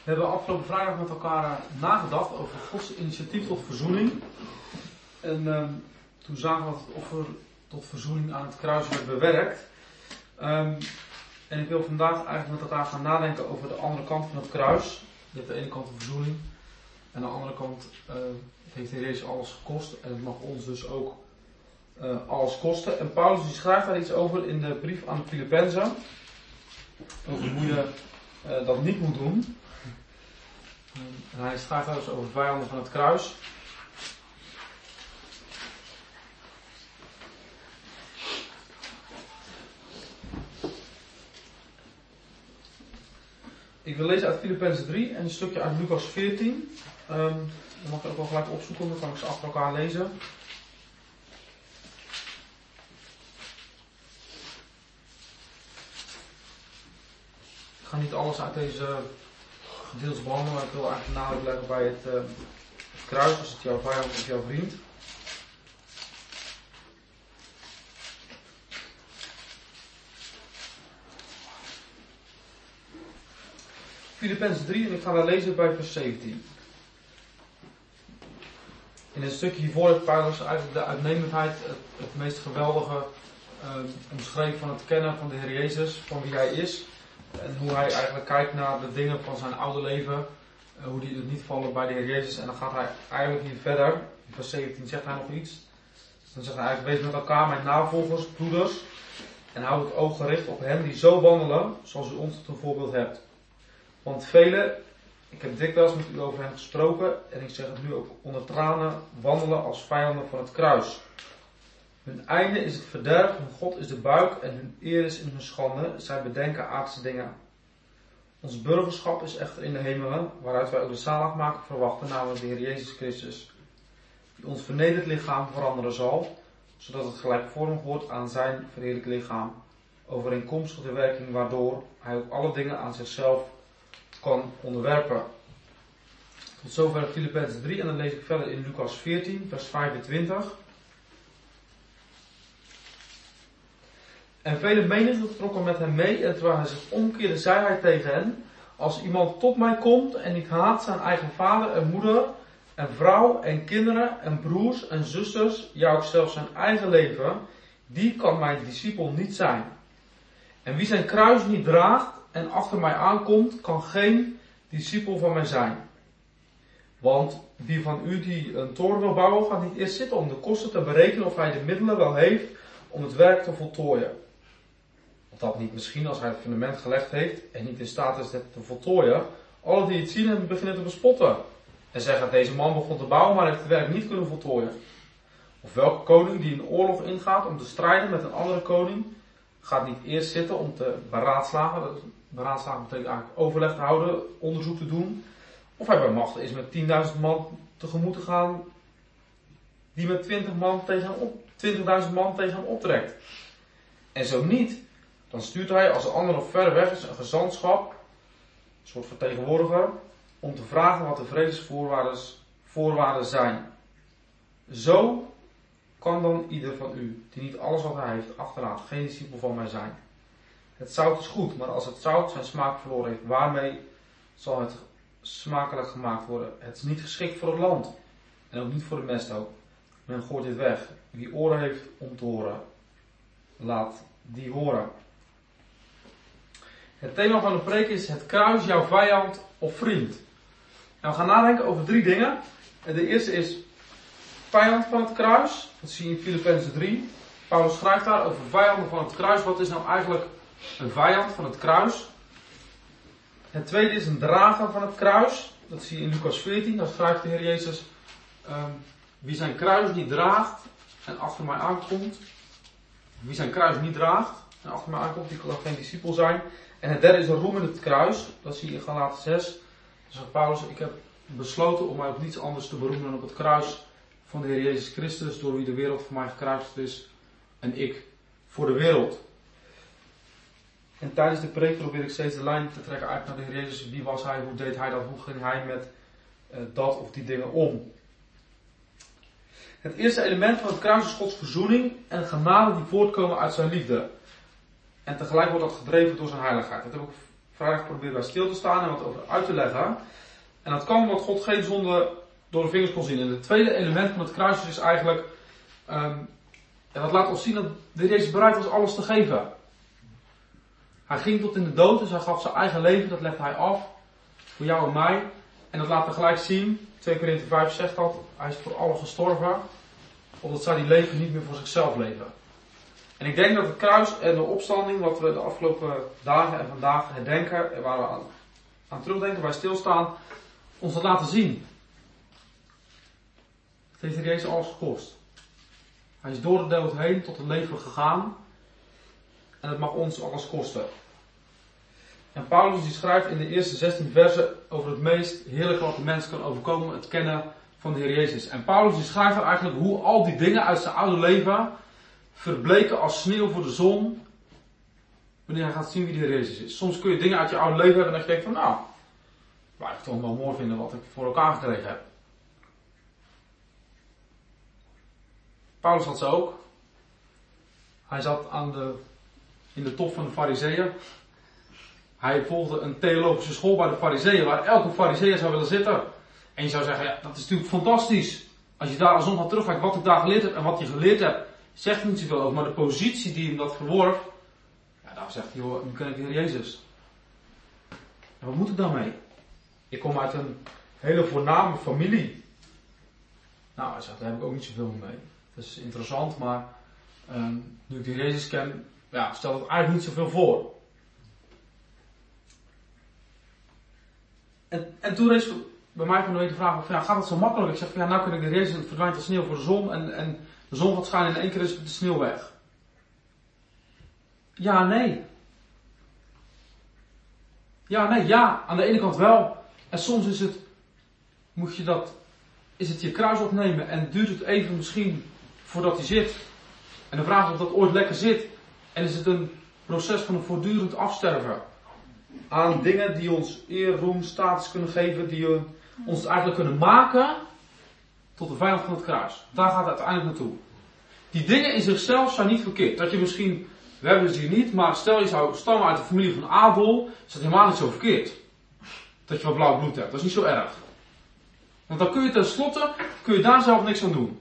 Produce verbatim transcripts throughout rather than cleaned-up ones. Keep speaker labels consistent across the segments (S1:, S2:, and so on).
S1: We hebben afgelopen vrijdag met elkaar uh, nagedacht over Gods initiatief tot verzoening. En uh, toen zagen we dat het offer tot verzoening aan het kruis werd bewerkt. Um, en ik wil vandaag eigenlijk met elkaar gaan nadenken over de andere kant van het kruis. Je hebt de ene kant de verzoening. En aan de andere kant uh, heeft de Heer Jezus alles gekost. En het mag ons dus ook uh, alles kosten. En Paulus die schrijft daar iets over in de brief aan de Filippenzen. Over hoe je uh, dat niet moet doen. En hij schrijft daar dus over vijanden van het kruis. Ik wil lezen uit Filippenzen drie en een stukje uit Lucas veertien. Um, dat mag je ook wel gelijk opzoeken, dan kan ik ze achter elkaar lezen. Ik ga niet alles uit deze gedeeltes behandelen, maar ik wil eigenlijk nadruk leggen bij het, uh, het kruis, als het jouw vijand of jouw vriend. Filippenzen drie en ik ga daar lezen bij vers zeventien. In een stukje hiervoor heeft Paulus eigenlijk de uitnemendheid, het, het meest geweldige uh, omschreven van het kennen van de Heer Jezus, van wie Hij is. En hoe Hij eigenlijk kijkt naar de dingen van zijn oude leven, uh, hoe die er niet vallen bij de Heer Jezus. En dan gaat Hij eigenlijk hier verder. In vers zeventien zegt Hij nog iets. Dan zegt Hij eigenlijk, wees met elkaar mijn navolgers, broeders. En houd het oog gericht op hen die zo wandelen, zoals u ons tot een voorbeeld hebt. Want velen, ik heb dikwijls met u over hen gesproken, en ik zeg het nu ook onder tranen, wandelen als vijanden van het kruis. Hun einde is het verderf, hun God is de buik en hun eer is in hun schande. Zij bedenken aardse dingen. Ons burgerschap is echter in de hemelen, waaruit wij ook de zaligmaker verwachten, namelijk de Heer Jezus Christus. Die ons vernederd lichaam veranderen zal, zodat het gelijkvormig wordt aan zijn verheerlijk lichaam. Overeenkomstig de werking waardoor hij ook alle dingen aan zichzelf kan onderwerpen. Tot zover Filippenzen drie en dan lees ik verder in Lucas veertien, vers vijfentwintig. En vele menigten trokken met hem mee en terwijl hij zich omkeerde, zei hij tegen hen: als iemand tot mij komt en niet haat zijn eigen vader en moeder en vrouw en kinderen en broers en zusters, ja ook zelfs zijn eigen leven, die kan mijn discipel niet zijn. En wie zijn kruis niet draagt en achter mij aankomt, kan geen discipel van mij zijn. Want wie van u die een toren wil bouwen, gaat niet eerst zitten om de kosten te berekenen of hij de middelen wel heeft om het werk te voltooien. Of dat niet misschien als hij het fundament gelegd heeft en niet in staat is het te voltooien, alle die het zien en beginnen te bespotten. En zeggen, deze man begon te bouwen, maar heeft het werk niet kunnen voltooien. Of welke koning die een oorlog ingaat om te strijden met een andere koning, gaat niet eerst zitten om te beraadslagen. Beraadslagen betekent eigenlijk overleg te houden, onderzoek te doen. Of hij bij machten is met tienduizend man tegemoet te gaan, die met twintig man tegen hem op, twintigduizend man tegen hem optrekt. En zo niet, dan stuurt hij als de ander nog ver weg is een gezantschap, een soort vertegenwoordiger, om te vragen wat de vredesvoorwaarden voorwaarden zijn. Zo kan dan ieder van u, die niet alles wat hij heeft achterlaat, geen discipel van mij zijn. Het zout is goed, maar als het zout zijn smaak verloren heeft, waarmee zal het smakelijk gemaakt worden? Het is niet geschikt voor het land en ook niet voor de mesthoop. Men gooit dit weg. Wie oren heeft om te horen, laat die horen. Het thema van de preek is het kruis, jouw vijand of vriend. En we gaan nadenken over drie dingen. En de eerste is vijand van het kruis. Dat zie je in Filippenzen drie. Paulus schrijft daar over vijanden van het kruis. Wat is nou eigenlijk een vijand van het kruis? Het tweede is een drager van het kruis. Dat zie je in Lucas veertien. Daar schrijft de Heer Jezus: um, wie zijn kruis niet draagt en achter mij aankomt. Wie zijn kruis niet draagt en achter mij aankomt, die kan geen discipel zijn. En het derde is een roem in het kruis. Dat zie je in Galaten zes. Dan zegt Paulus: ik heb besloten om mij op niets anders te beroemen dan op het kruis van de Heer Jezus Christus, door wie de wereld voor mij gekruisigd is en ik voor de wereld. En tijdens de preek probeer ik steeds de lijn te trekken uit naar de Heer Jezus. Wie was Hij? Hoe deed Hij dat? Hoe ging Hij met uh, dat of die dingen om? Het eerste element van het kruis is Gods verzoening en genade die voortkomen uit zijn liefde. En tegelijk wordt dat gedreven door zijn heiligheid. Dat heb ik vrijdag proberen wij stil te staan en wat over uit te leggen. En dat kan omdat God geen zonde door de vingers kon zien. En het tweede element van het kruis is eigenlijk, um, en dat laat ons zien dat de Heer Jezus bereid was alles te geven. Hij ging tot in de dood, dus hij gaf zijn eigen leven, dat legde hij af. Voor jou en mij. En dat laat er gelijk zien, twee Korinthe vijf zegt dat, hij is voor allen gestorven. Opdat zij die leven niet meer voor zichzelf leven. En ik denk dat het kruis en de opstanding, wat we de afgelopen dagen en vandaag herdenken, en waar we aan, aan terugdenken, bij stilstaan, ons dat laten zien. Het heeft de Heer Jezus alles gekost. Hij is door de dood heen tot het leven gegaan. En het mag ons alles kosten. En Paulus die schrijft in de eerste zestien versen over het meest heerlijke wat de mens kan overkomen, het kennen van de Heer Jezus. En Paulus die schrijft er eigenlijk hoe al die dingen uit zijn oude leven verbleken als sneeuw voor de zon, wanneer hij gaat zien wie de Heer Jezus is. Soms kun je dingen uit je oude leven hebben en dat je denkt van nou, waar ik toch wel mooi vinden wat ik voor elkaar gekregen heb. Paulus had ze ook. Hij zat aan de, in de top van de Farizeeën. Hij volgde een theologische school bij de Farizeeën, waar elke Farizeeër zou willen zitten. En je zou zeggen, ja, dat is natuurlijk fantastisch. Als je daar als zondag terugkijkt wat ik daar geleerd heb en wat je geleerd hebt, zegt niet zoveel over. Maar de positie die hem dat verworf, ja, daar zegt hij, joh, nu ken ik de Heer Jezus. En wat moet ik daarmee? Ik kom uit een hele voorname familie. Nou, hij zegt, daar heb ik ook niet zoveel mee. Dat is interessant, maar um, nu ik de Heer Jezus ken, ja, stelt het eigenlijk niet zoveel voor. En, en toen is bij mij van de week de vraag, van, ja, gaat het zo makkelijk? Ik zeg van ja, nou kun ik de Heer Jezus en het verdwijnt als sneeuw voor de zon en, en de zon gaat schijnen en in één keer is de sneeuw weg. Ja, nee. Ja, nee, ja, aan de ene kant wel. En soms is het, moet je dat, is het je kruis opnemen en duurt het even misschien voordat hij zit. En de vraag is of dat ooit lekker zit. En is het een proces van een voortdurend afsterven. Aan dingen die ons eer, roem, status kunnen geven, die ons eigenlijk kunnen maken tot de vijand van het kruis. Daar gaat het uiteindelijk naartoe. Die dingen in zichzelf zijn niet verkeerd. Dat je misschien, we hebben ze hier niet, maar stel je zou stammen uit de familie van Abel, is dat helemaal niet zo verkeerd. Dat je wat blauw bloed hebt, dat is niet zo erg. Want dan kun je tenslotte, kun je daar zelf niks aan doen.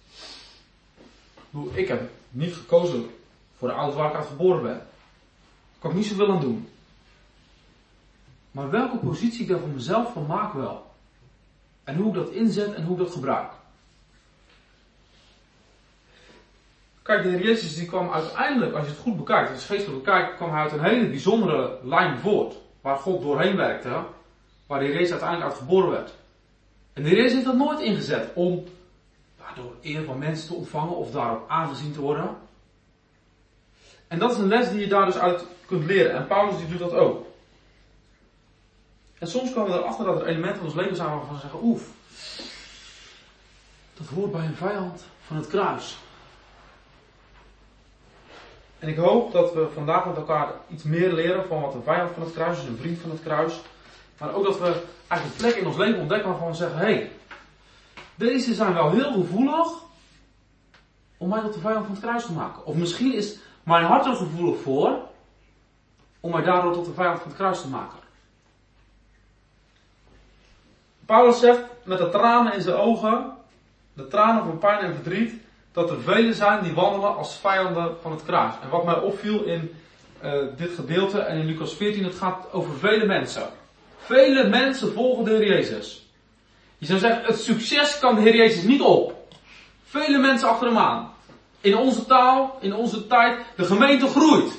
S1: Ik heb niet gekozen voor de ouders waar ik uit geboren ben. Daar kan ik niet zoveel aan doen. Maar welke positie ik daar voor mezelf van maak wel. En hoe ik dat inzet en hoe ik dat gebruik. Kijk, de Heer Jezus die kwam uiteindelijk, als je het goed bekijkt, als je het geestelijk bekijkt, kwam hij uit een hele bijzondere lijn voort. Waar God doorheen werkte. Waar de Heer Jezus uiteindelijk uit geboren werd. En de Heer Jezus heeft dat nooit ingezet om door eer van mensen te ontvangen of daarop aangezien te worden. En dat is een les die je daar dus uit kunt leren. En Paulus die doet dat ook. En soms komen we erachter dat er elementen van ons leven zijn waarvan we zeggen, oef, dat hoort bij een vijand van het kruis. En ik hoop dat we vandaag met elkaar iets meer leren van wat een vijand van het kruis is, een vriend van het kruis. Maar ook dat we eigenlijk plekken in ons leven ontdekken waarvan we zeggen, hé, hey, deze zijn wel heel gevoelig om mij tot de vijand van het kruis te maken. Of misschien is mijn hart er gevoelig voor om mij daardoor tot de vijand van het kruis te maken. Paulus zegt met de tranen in zijn ogen, de tranen van pijn en verdriet, dat er velen zijn die wandelen als vijanden van het kruis. En wat mij opviel in uh, dit gedeelte en in Lucas veertien, het gaat over vele mensen. Vele mensen volgen de Heer Jezus. Je zou zeggen, het succes kan de Heer Jezus niet op. Vele mensen achter hem aan. In onze taal, in onze tijd, de gemeente groeit.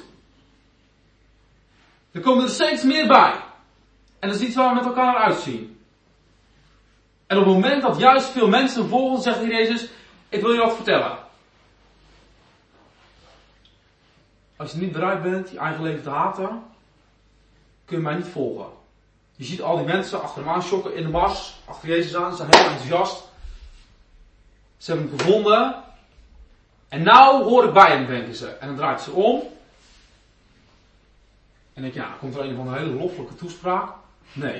S1: Er komen er steeds meer bij. En dat is iets waar we met elkaar naar uitzien. En op het moment dat juist veel mensen volgen, zegt de Heer Jezus, ik wil je wat vertellen. Als je niet bereid bent je eigen leven te haten, kun je mij niet volgen. Je ziet al die mensen achter hem aan schokken in de mars, achter Jezus aan, ze zijn heel enthousiast. Ze hebben hem gevonden. En nou hoor ik bij hem, denken ze. En dan draait ze om. En denk je, ja, komt er een van een hele loffelijke toespraak? Nee.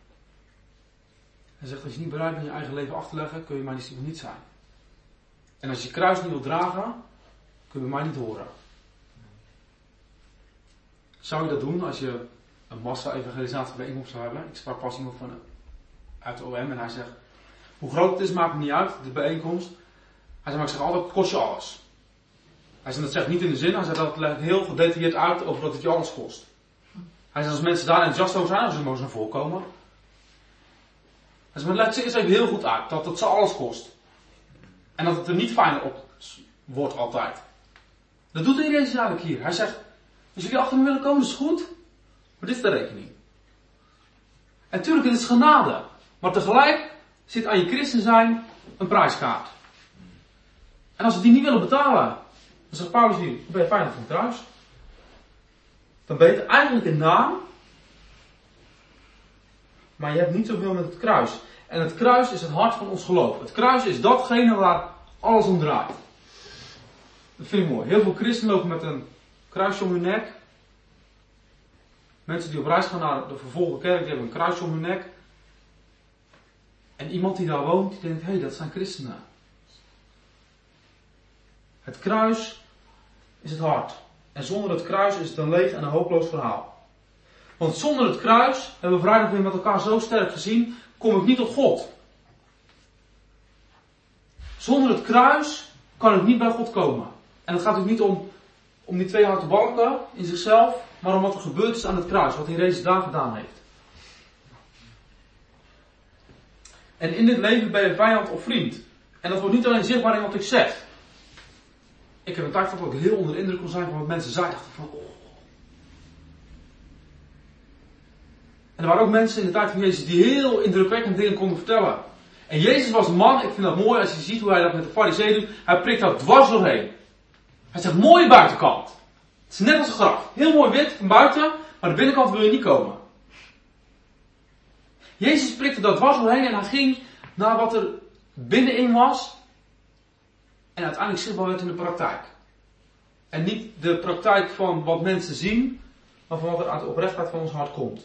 S1: Hij zegt, als je niet bereid bent je eigen leven af te leggen, kun je mijn discipel niet zijn. En als je kruis niet wilt dragen, kun je bij mij niet horen. Zou je dat doen als je
S2: een massa-evangelisatiebijeenkomst zou hebben. Ik sprak pas iemand van, uit de O M en hij zegt, hoe groot het is maakt het niet uit, de bijeenkomst. Hij zegt, maar ik zeg altijd, het kost je alles. Hij zegt, dat zegt niet in de zin, hij zegt, dat legt heel gedetailleerd uit over dat het je alles kost. Hij zegt, als mensen daar enthousiast over zijn, dan zullen ze naar voren komen. Hij zegt, maar leg ze eens even heel goed uit, dat het ze alles kost. En dat het er niet fijner op wordt altijd. Dat doet hij Jezus eigenlijk hier. Hij zegt, als jullie achter me willen komen, is het goed. Maar dit is de rekening. En natuurlijk, het is genade. Maar tegelijk zit aan je christen zijn een prijskaart. En als ze die niet willen betalen, dan zegt Paulus hier, dan ben je vijand van het kruis. Dan ben je het eigenlijk in naam. Maar je hebt niet zoveel met het kruis. En het kruis is het hart van ons geloof. Het kruis is datgene waar alles om draait. Dat vind ik mooi. Heel veel christenen lopen met een kruisje om hun nek. Mensen die op reis gaan naar de vervolgde kerk, die hebben een kruisje om hun nek. En iemand die daar woont, die denkt, hé, hey, dat zijn christenen. Het kruis is het hart. En zonder het kruis is het een leeg en een hopeloos verhaal. Want zonder het kruis, hebben we vrijdag weer met elkaar zo sterk gezien, kom ik niet tot God. Zonder het kruis kan ik niet bij God komen. En het gaat dus niet om, om die twee houten balken in zichzelf, maar om wat er gebeurd is aan het kruis, wat hij Jezus daar gedaan heeft. En in dit leven ben je vijand of vriend. En dat wordt niet alleen zichtbaar in wat ik zeg. Ik heb een tijd gehad dat ik heel onder de indruk kon zijn van wat mensen zeiden. Ik dacht van, oh. En er waren ook mensen in de tijd van Jezus die heel indrukwekkend dingen konden vertellen. En Jezus was een man, ik vind dat mooi als je ziet hoe hij dat met de farizeeën doet. Hij prikt daar dwars doorheen. Hij zegt, mooie buitenkant. Het is net als een graf. Heel mooi wit van buiten, maar de binnenkant wil je niet komen. Jezus prikte daar dwars doorheen en hij ging naar wat er binnenin was. En uiteindelijk zichtbaar werd in de praktijk. En niet de praktijk van wat mensen zien, maar van wat er uit de oprechtheid van ons hart komt.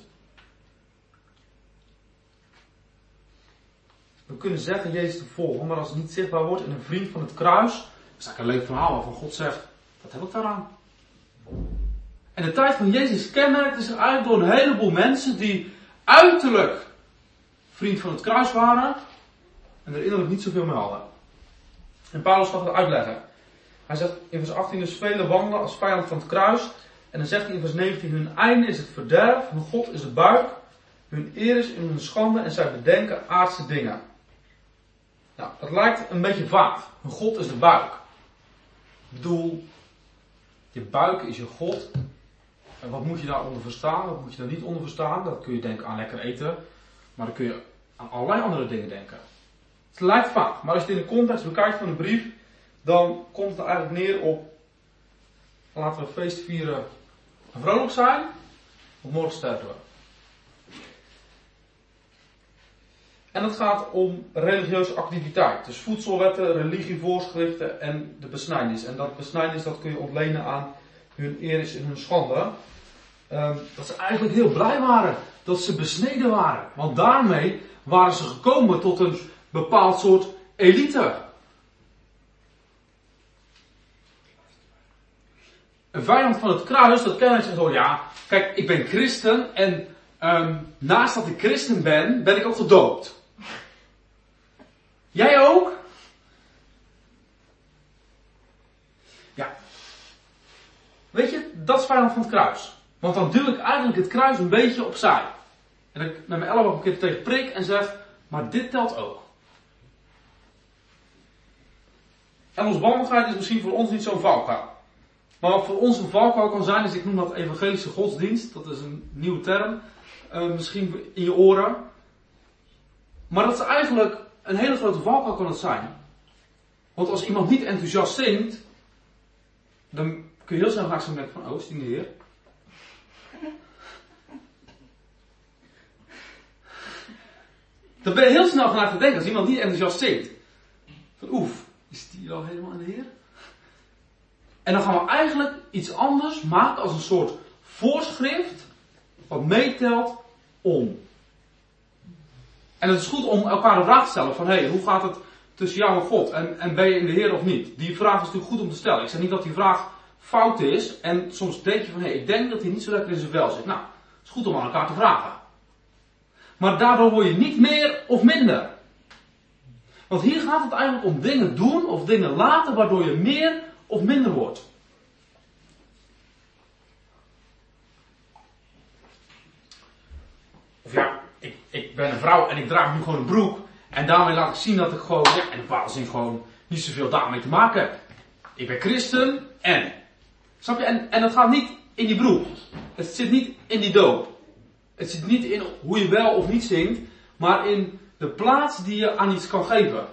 S2: We kunnen zeggen Jezus te volgen, maar als het niet zichtbaar wordt in een vriend van het kruis, dan is het een leuk verhaal waarvan God zegt, wat heb ik daaraan? En de tijd van Jezus kenmerkte zich eigenlijk door een heleboel mensen die uiterlijk vriend van het kruis waren en er innerlijk niet zoveel mee hadden. En Paulus gaat het uitleggen. Hij zegt in vers achttien, dus velen wandelen als vijand van het kruis. En dan zegt hij in vers negentien, hun einde is het verderf, hun God is de buik, hun eer is in hun schande en zij bedenken aardse dingen. Nou, dat lijkt een beetje vaag. Hun God is de buik. Ik bedoel, je buik is je God. En wat moet je daaronder verstaan? Wat moet je daar niet onder verstaan? Dat kun je denken aan lekker eten. Maar dan kun je aan allerlei andere dingen denken. Het lijkt vaag, maar als je het in de context bekijkt van de brief, dan komt het er eigenlijk neer op, laten we feest vieren en vrolijk zijn, want morgen sterven we. En het gaat om religieuze activiteit. Dus voedselwetten, religievoorschriften en de besnijdenis. En dat besnijdenis dat kun je ontlenen aan hun eer is in hun schande. Um, dat ze eigenlijk heel blij waren dat ze besneden waren. Want daarmee waren ze gekomen tot een bepaald soort elite. Een vijand van het kruis, dat ken ik zo, ja, kijk, ik ben christen en um, naast dat ik christen ben, ben ik ook gedoopt. Jij ook? Ja. Weet je, dat is vijand van het kruis. Want dan duw ik eigenlijk het kruis een beetje opzij. En ik met mijn elleboog een keer tegen prik en zeg, maar dit telt ook. En losbandigheid is misschien voor ons niet zo'n valkuil. Maar wat voor ons een valkuil kan zijn, is ik noem dat evangelische godsdienst. Dat is een nieuwe term. Uh, misschien in je oren. Maar dat is eigenlijk een hele grote valkuil kan het zijn. Want als iemand niet enthousiast zingt, dan kun je heel snel gaan zo denken van, oh, is die de Heer? Dan ben je heel snel vanuit te denken als iemand niet enthousiast zingt. Van oef, is die al helemaal aan de Heer? En dan gaan we eigenlijk iets anders maken als een soort voorschrift wat meetelt om. En het is goed om elkaar een vraag te stellen van hé, hey, hoe gaat het tussen jou en God? En, en ben je in de Heer of niet? Die vraag is natuurlijk goed om te stellen. Ik zeg niet dat die vraag fout is en soms denk je van hé, hey, ik denk dat hij niet zo lekker in zijn vel zit. Nou, is goed om aan elkaar te vragen. Maar daardoor word je niet meer of minder. Want hier gaat het eigenlijk om dingen doen of dingen laten waardoor je meer of minder wordt. Of ja, ik, ik ben een vrouw en ik draag nu gewoon een broek. En daarmee laat ik zien dat ik gewoon, ja, in een bepaalde zin gewoon niet zoveel daarmee te maken heb. Ik ben christen en. Snap je? En, en dat gaat niet in die broek. Het zit niet in die doop. Het zit niet in hoe je wel of niet zingt. Maar in de plaats die je aan iets kan geven.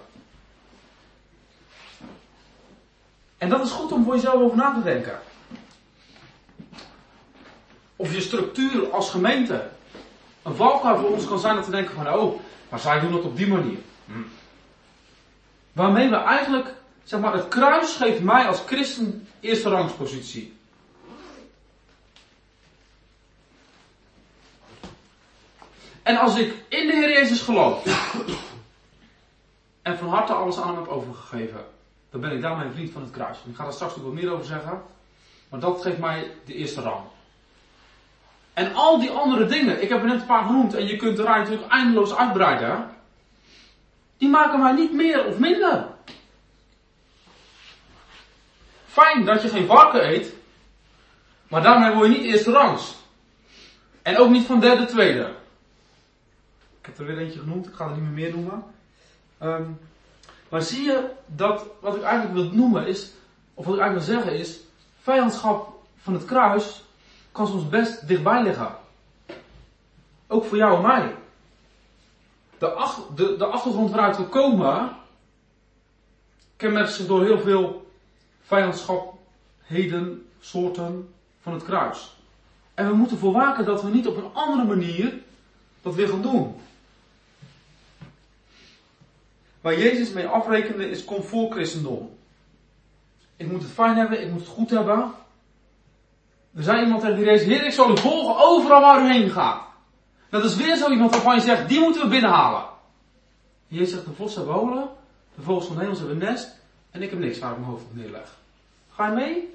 S2: En dat is goed om voor jezelf over na te denken. Of je structuur als gemeente. Een valkuil voor ons kan zijn dat we denken van, oh, maar zij doen het op die manier. Hm. Waarmee we eigenlijk, zeg maar, het kruis geeft mij als christen eerste rangspositie. En als ik in de Heer Jezus geloof en van harte alles aan hem heb overgegeven, dan ben ik daarmee een vriend van het kruis. Ik ga daar straks nog wat meer over zeggen, maar dat geeft mij de eerste rang. En al die andere dingen, ik heb er net een paar genoemd en je kunt de rij natuurlijk eindeloos uitbreiden, die maken mij niet meer of minder. Fijn dat je geen varken eet, maar daarmee word je niet eerste rangs. En ook niet van derde, tweede. Ik heb er weer eentje genoemd, ik ga er niet meer meer noemen. Um, maar zie je dat wat ik eigenlijk wil noemen is, of wat ik eigenlijk wil zeggen is, vijandschap van het kruis kan soms best dichtbij liggen. Ook voor jou en mij. De, ach, de, de achtergrond waaruit we komen, kenmerkt zich door heel veel vijandschapheden, soorten van het kruis. En we moeten ervoor waken dat we niet op een andere manier dat weer gaan doen. Waar Jezus mee afrekende is comfort christendom. Ik moet het fijn hebben, ik moet het goed hebben. Er zei iemand tegen die race, Heer, ik zal u volgen overal waar u heen gaat. Dat is weer zo iemand waarvan je zegt, die moeten we binnenhalen. En Jezus zegt, de vossen hebben holen, de vogels van de hemels hebben een nest, en ik heb niks waar ik mijn hoofd op neerleg. Ga je mee?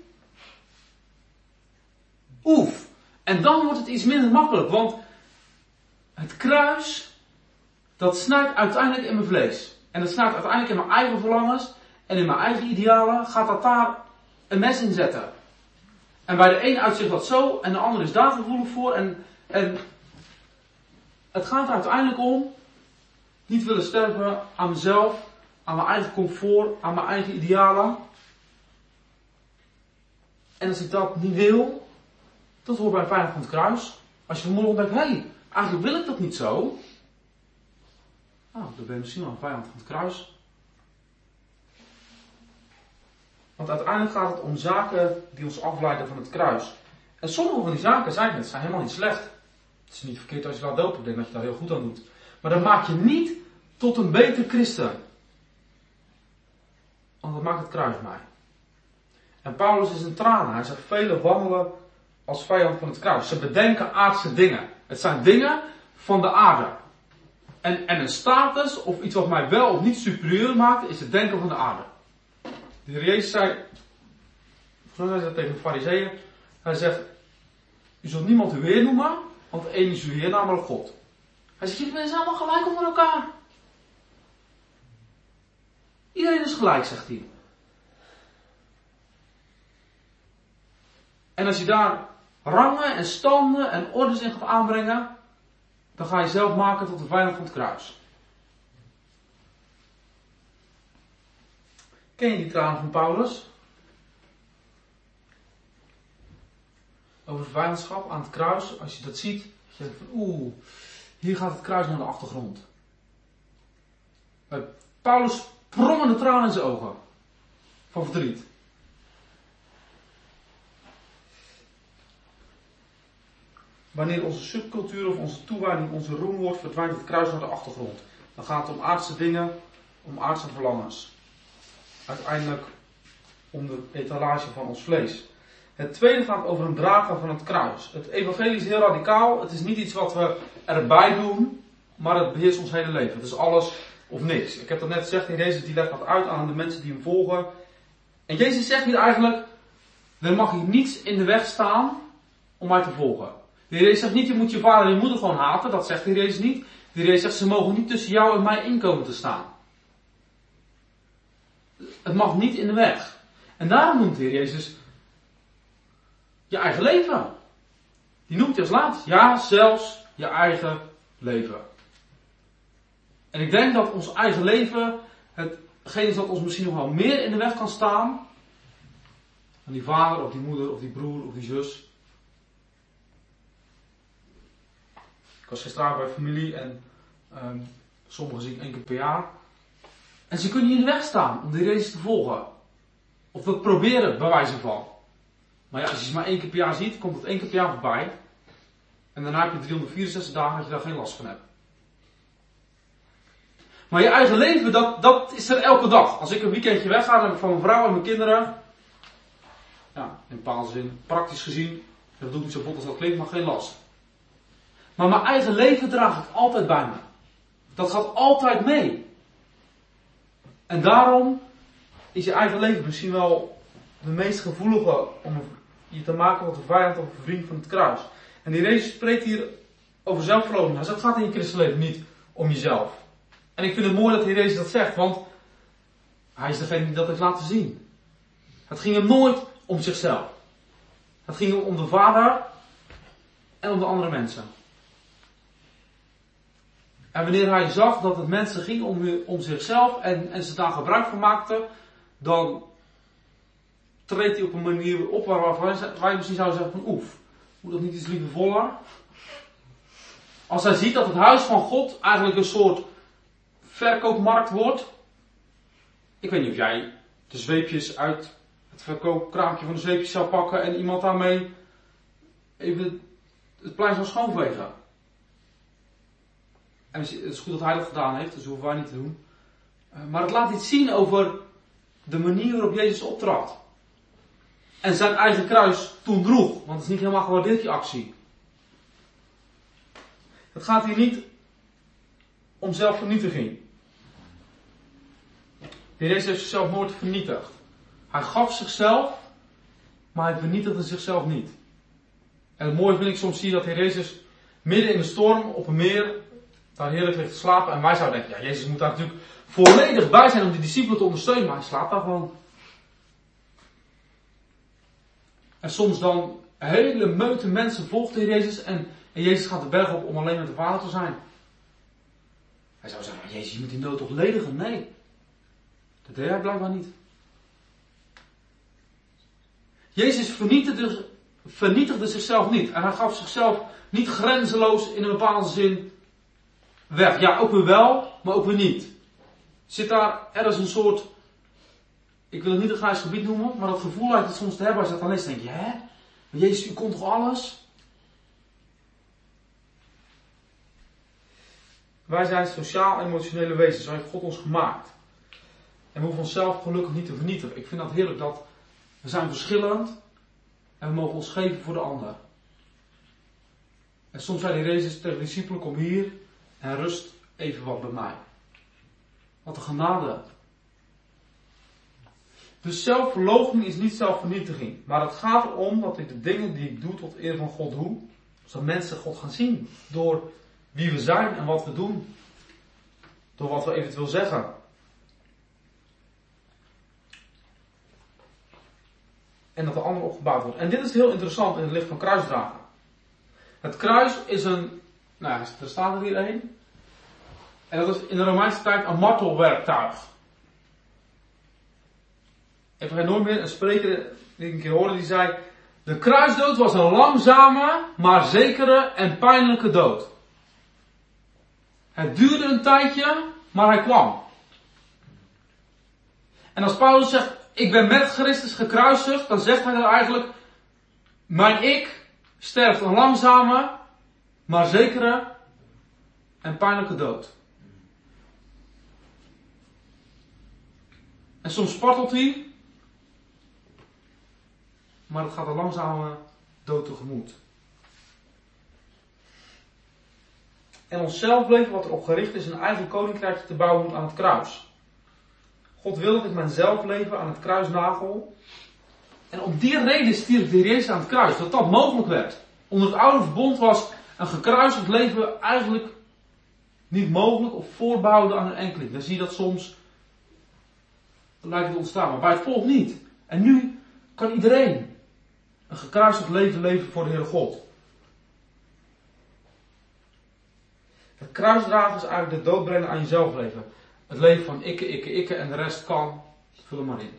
S2: Oef. En dan wordt het iets minder makkelijk, want het kruis, dat snijdt uiteindelijk in mijn vlees. En dat snijdt uiteindelijk in mijn eigen verlangens en in mijn eigen idealen, gaat dat daar een mes in zetten. En bij de een uitzicht dat zo en de ander is daar gevoelig voor. En, en het gaat er uiteindelijk om niet willen sterven aan mezelf, aan mijn eigen comfort, aan mijn eigen idealen. En als ik dat niet wil, dat hoort bij een vijand van het kruis. Als je vanmorgen denkt, hé, hey, eigenlijk wil ik dat niet zo. Nou, dan ben je misschien wel een vijand van het kruis. Want uiteindelijk gaat het om zaken die ons afleiden van het kruis. En sommige van die zaken zijn het, zijn helemaal niet slecht. Het is niet verkeerd als je laat dopen, ik denk dat je daar heel goed aan doet. Maar dat maakt je niet tot een beter christen. Want dat maakt het kruis mij. En Paulus is in tranen. Hij zegt, velen wandelen als vijand van het kruis. Ze bedenken aardse dingen. Het zijn dingen van de aarde. En, en een status, of iets wat mij wel of niet superieur maakt, is het denken van de aarde. De Heer Jezus zei, hij zei tegen de fariseeën, hij zegt, u zult niemand uw Heer noemen, want één is uw Heer, namelijk God. Hij zegt, jullie zijn allemaal gelijk onder elkaar. Iedereen is gelijk, zegt hij. En als je daar rangen en standen en orders in gaat aanbrengen, dan ga je zelf maken tot de vijand van het kruis. Ken je die tranen van Paulus? Over de vijandschap aan het kruis. Als je dat ziet, je denkt van oeh, hier gaat het kruis naar de achtergrond. Bij Paulus sprongen de tranen in zijn ogen. Van verdriet. Wanneer onze subcultuur of onze toewijding onze roem wordt, verdwijnt het kruis naar de achtergrond. Dan gaat het om aardse dingen, om aardse verlangens. Uiteindelijk om de etalage van ons vlees. Het tweede gaat over een drager van het kruis. Het evangelie is heel radicaal. Het is niet iets wat we erbij doen, maar het beheerst ons hele leven. Het is alles of niks. Ik heb dat net gezegd, in Jezus die legt dat uit aan de mensen die hem volgen. En Jezus zegt hier eigenlijk, er mag hier niets in de weg staan om mij te volgen. De Heer Jezus zegt niet, je moet je vader en je moeder gewoon haten. Dat zegt de Heer Jezus niet. De Heer Jezus zegt, ze mogen niet tussen jou en mij inkomen te staan. Het mag niet in de weg. En daarom noemt de Heer Jezus je eigen leven. Die noemt hij als laatst. Ja, zelfs je eigen leven. En ik denk dat ons eigen leven hetgeen is dat ons misschien nog wel meer in de weg kan staan dan die vader of die moeder of die broer of die zus. Ik was gisteravond bij familie en um, sommigen zie ik één keer per jaar. En ze kunnen je in de weg staan om de Heer Jezus te volgen. Of dat proberen, bij wijze van. Maar ja, als je ze maar één keer per jaar ziet, komt het één keer per jaar voorbij. En daarna heb je driehonderdvierenzestig dagen dat je daar geen last van hebt. Maar je eigen leven, dat, dat is er elke dag. Als ik een weekendje wegga, dan heb ik van mijn vrouw en mijn kinderen, ja, in bepaalde zin, praktisch gezien, dat doe ik niet zo bot als dat klinkt, maar geen last. Maar mijn eigen leven draag ik altijd bij me. Dat gaat altijd mee. En daarom is je eigen leven misschien wel de meest gevoelige om je te maken tot een vijand of een vriend van het kruis. En die Jezus spreekt hier over zelfverloochening. Hij zegt, het gaat in je christenleven niet om jezelf. En ik vind het mooi dat de Heer Jezus dat zegt, want hij is degene die dat heeft laten zien. Het ging hem nooit om zichzelf. Het ging hem om de Vader en om de andere mensen. En wanneer hij zag dat het mensen ging om, om zichzelf en, en ze daar gebruik van maakten, dan treedt hij op een manier op waarvan je misschien zou zeggen van oef, moet dat niet iets liefdevoller? Als hij ziet dat het huis van God eigenlijk een soort verkoopmarkt wordt. Ik weet niet of jij de zweepjes uit het verkoopkraampje van de zweepjes zou pakken en iemand daarmee even het plein zou schoonvegen. En het is goed dat hij dat gedaan heeft, dus dat hoeven wij niet te doen. Maar het laat iets zien over de manier waarop Jezus optrad. En zijn eigen kruis toen droeg, want het is niet helemaal gewaardeerd die actie. Het gaat hier niet om zelfvernietiging. De Heer Jezus heeft zichzelf nooit vernietigd. Hij gaf zichzelf, maar hij vernietigde zichzelf niet. En het mooie vind ik, soms zie je dat de Heer Jezus midden in de storm op een meer daar heerlijk ligt te slapen. En wij zouden denken, ja, Jezus moet daar natuurlijk volledig bij zijn om die discipelen te ondersteunen, maar hij slaapt daar gewoon. En soms dan hele meute mensen volgt de Heer Jezus en, en Jezus gaat de berg op om alleen met de Vader te zijn. Hij zou zeggen, Jezus, je moet die nood toch ledigen? Nee. Dat deed hij blijkbaar niet. Jezus vernietigde, vernietigde zichzelf niet. En hij gaf zichzelf niet grenzeloos in een bepaalde zin weg. Ja, ook weer wel, maar ook weer niet. Zit daar ergens een soort, ik wil het niet een grijs gebied noemen, maar dat gevoel lijkt het soms te hebben. Als je dat dan leest, denk je, hè? Maar Jezus, u kon toch alles? Wij zijn sociaal-emotionele wezens, zo heeft God ons gemaakt. En we hoeven onszelf gelukkig niet te vernietigen. Ik vind dat heerlijk dat we zijn verschillend en we mogen ons geven voor de ander. En soms zei de Jezus tegen de discipelen, kom hier en rust even wat bij mij. Wat een genade. Dus zelfverloochening is niet zelfvernietiging. Maar het gaat erom dat ik de dingen die ik doe tot eer van God doe. Zodat mensen God gaan zien. Door wie we zijn en wat we doen. Door wat we eventueel zeggen. En dat de ander opgebouwd wordt. En dit is heel interessant in het licht van kruisdragen. Het kruis is een, nou er staat er hier een. En dat is in de Romeinse tijd een martelwerktuig. Ik vergeet nooit meer een spreker die ik een keer hoorde die zei, de kruisdood was een langzame, maar zekere en pijnlijke dood. Het duurde een tijdje, maar hij kwam. En als Paulus zegt, ik ben met Christus gekruisigd, dan zegt hij dan eigenlijk, mijn ik sterft een langzame, maar zekere en pijnlijke dood. En soms spartelt hij, maar het gaat een langzame dood tegemoet. En ons zelfleven wat erop gericht is een eigen koninkrijkje te bouwen moet aan het kruis. God wil dat ik mijn zelfleven aan het kruis nagel. En om die reden stierf de Heer Jezus aan het kruis, dat dat mogelijk werd. Onder het oude verbond was een gekruisigd leven eigenlijk niet mogelijk of voorbehouden aan een enkeling. Dan zie je dat soms, dan lijkt het ontstaan, maar bij het volk niet. En nu kan iedereen een gekruisigd leven leven voor de Heere God. Het kruisdragen is eigenlijk de dood brengen aan jezelf leven. Het leven van ikke, ikke, ikke en de rest kan, vul er maar in.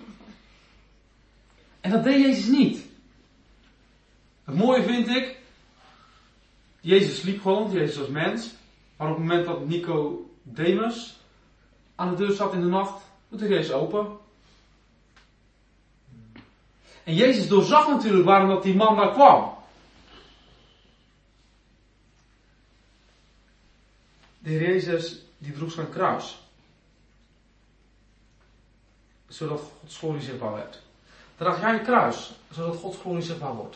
S2: En dat deed Jezus niet. Het mooie vind ik, Jezus sliep gewoon, Jezus was mens. Maar op het moment dat Nicodemus aan de deur zat in de nacht, doet hij Jezus open. En Jezus doorzag natuurlijk waarom dat die man daar kwam. De Heer Jezus, die droeg zijn kruis. Zodat Gods glorie zichtbaar werd. Draag jij een kruis, zodat Gods glorie zichtbaar wordt.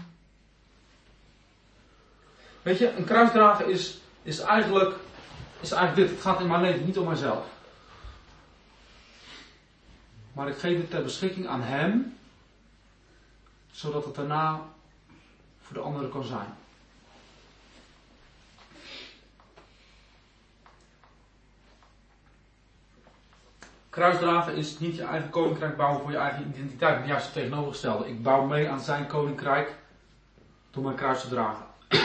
S2: Weet je, een kruis dragen is, is, eigenlijk, is eigenlijk dit. Het gaat in mijn leven niet om mijzelf. Maar ik geef het ter beschikking aan Hem. Zodat het daarna voor de anderen kan zijn. Kruisdragen is niet je eigen koninkrijk bouwen voor je eigen identiteit. Maar juist het tegenovergestelde. Ik bouw mee aan zijn koninkrijk door mijn kruis te dragen.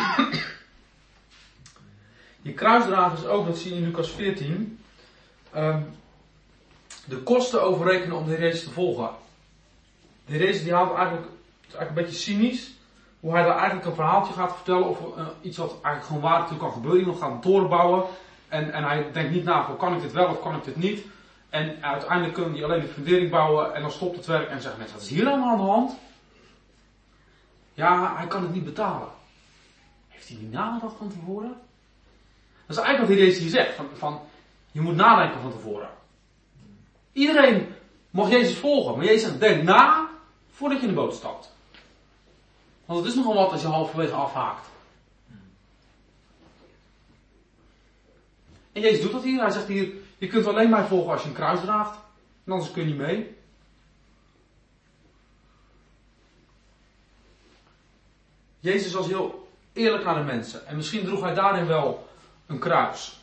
S2: Je kruisdragen is ook, dat zie je in Lucas veertien, um, de kosten overrekenen om de Heer Jezus te volgen. De Heer Jezus die haalt eigenlijk, het is eigenlijk een beetje cynisch, hoe hij daar eigenlijk een verhaaltje gaat vertellen over uh, iets wat eigenlijk gewoon waar natuurlijk kan gebeuren. Iemand gaat een toren bouwen en, en hij denkt niet na van kan ik dit wel of kan ik dit niet. En uiteindelijk kunnen die alleen de fundering bouwen en dan stopt het werk en zeggen mensen, wat is hier allemaal aan de hand? Ja, hij kan het niet betalen. Heeft hij niet nagedacht van tevoren? Dat is eigenlijk wat de Heer Jezus hier zegt. Van, van, je moet nadenken van tevoren. Iedereen mag Jezus volgen. Maar Jezus zegt, denk na voordat je in de boot stapt. Want het is nogal wat als je halverwege afhaakt. En Jezus doet dat hier. Hij zegt hier, je kunt alleen mij volgen als je een kruis draagt. En anders kun je niet mee. Jezus was heel eerlijk naar de mensen. En misschien droeg hij daarin wel een kruis.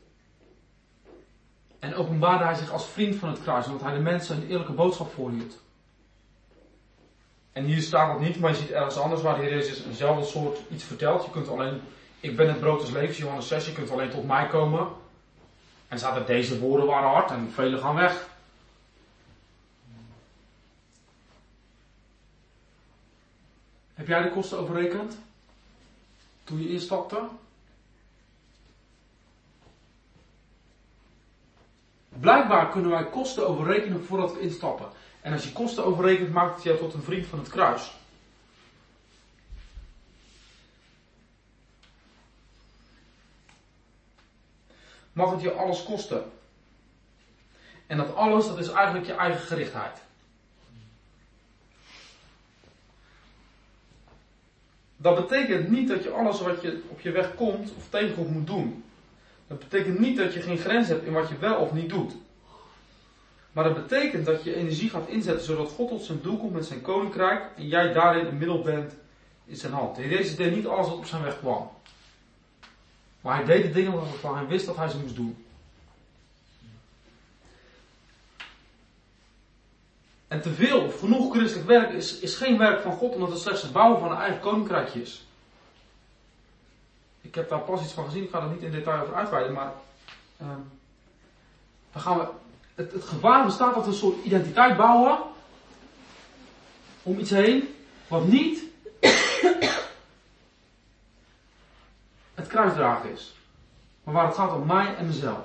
S2: En openbaarde hij zich als vriend van het kruis. Omdat hij de mensen een eerlijke boodschap voorhield. En hier staat dat niet, maar je ziet ergens anders waar de Heer Jezus eenzelfde soort iets vertelt. Je kunt alleen, ik ben het brood des levens, Johannes zes, je kunt alleen tot mij komen. En staat er, deze woorden waren hard en velen gaan weg. Heb jij de kosten overrekend? Toen je instapte? Blijkbaar kunnen wij kosten overrekenen voordat we instappen. En als je kosten overrekent, maakt het jou tot een vriend van het kruis. Mag het je alles kosten? En dat alles, dat is eigenlijk je eigen gerichtheid. Dat betekent niet dat je alles wat je op je weg komt of tegenkomt moet doen. Dat betekent niet dat je geen grens hebt in wat je wel of niet doet. Maar dat betekent dat je energie gaat inzetten zodat God tot zijn doel komt met zijn koninkrijk en jij daarin een middel bent in zijn hand. De Heer Jezus deed niet alles wat op zijn weg kwam. Maar hij deed de dingen waarvan hij wist dat hij ze moest doen. En te veel of genoeg christelijk werk is, is geen werk van God, omdat het slechts het bouwen van een eigen koninkrijkje is. Ik heb daar pas iets van gezien, ik ga er niet in detail over uitweiden, maar uh, dan gaan we, het, het gevaar bestaat dat we een soort identiteit bouwen om iets heen, wat niet het kruisdragen is. Maar waar het gaat om mij en mezelf.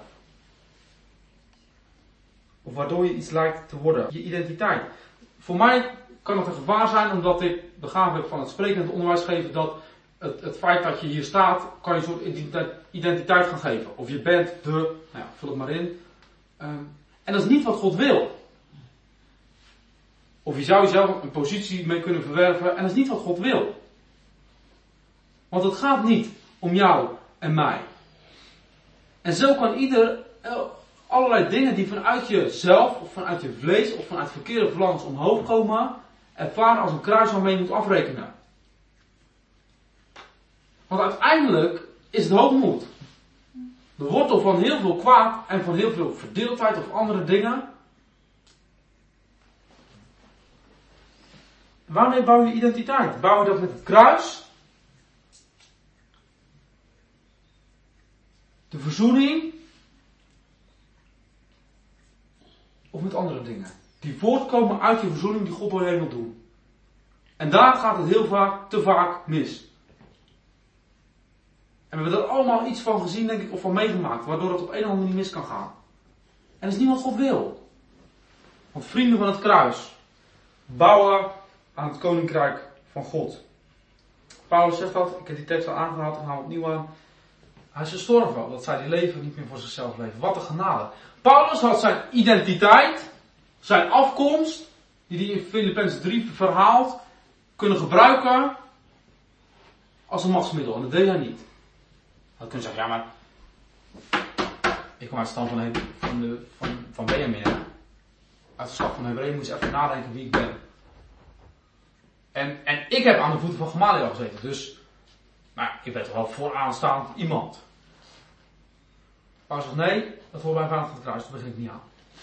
S2: Of waardoor je iets lijkt te worden. Je identiteit. Voor mij kan het een gevaar zijn omdat ik begaafd heb van het spreken en het onderwijs geven dat het, het feit dat je hier staat, kan je een soort identiteit, identiteit gaan geven. Of je bent de, nou ja, vul het maar in. Um, en dat is niet wat God wil. Of je zou jezelf een positie mee kunnen verwerven en dat is niet wat God wil. Want het gaat niet om jou en mij. En zo kan ieder allerlei dingen die vanuit jezelf, of vanuit je vlees, of vanuit verkeerde verlangens omhoog komen, ervaren als een kruis waarmee je moet afrekenen. Want uiteindelijk is het hoogmoed. De wortel van heel veel kwaad en van heel veel verdeeldheid of andere dingen. Waarmee bouw je identiteit? Bouw je dat met het kruis? De verzoening? Of met andere dingen? Die voortkomen uit je verzoening die God door je heen wil doen. En daar gaat het heel vaak, te vaak mis. En we hebben er allemaal iets van gezien, denk ik, of van meegemaakt, waardoor het op een of andere manier mis kan gaan. En dat is niet wat God wil. Want vrienden van het kruis bouwen aan het koninkrijk van God. Paulus zegt dat, ik heb die tekst al aangehaald en haal het opnieuw aan. Hij is gestorven, dat zij die leven niet meer voor zichzelf leven. Wat een genade. Paulus had zijn identiteit, zijn afkomst, die hij in Filippenzen drie verhaalt, kunnen gebruiken als een machtsmiddel. En dat deed hij niet. Hij had kunnen zeggen, ja maar, ik kom uit de stam van, van, de, van, van Benjamin. Uit de stad van Hebreeën moet je even nadenken wie ik ben. En, en ik heb aan de voeten van Gamaliel gezeten. Dus, maar ik ben toch wel vooraanstaand iemand. Paulus zegt, nee, dat hoort bij een vijand van het kruis. Daar begin ik niet aan.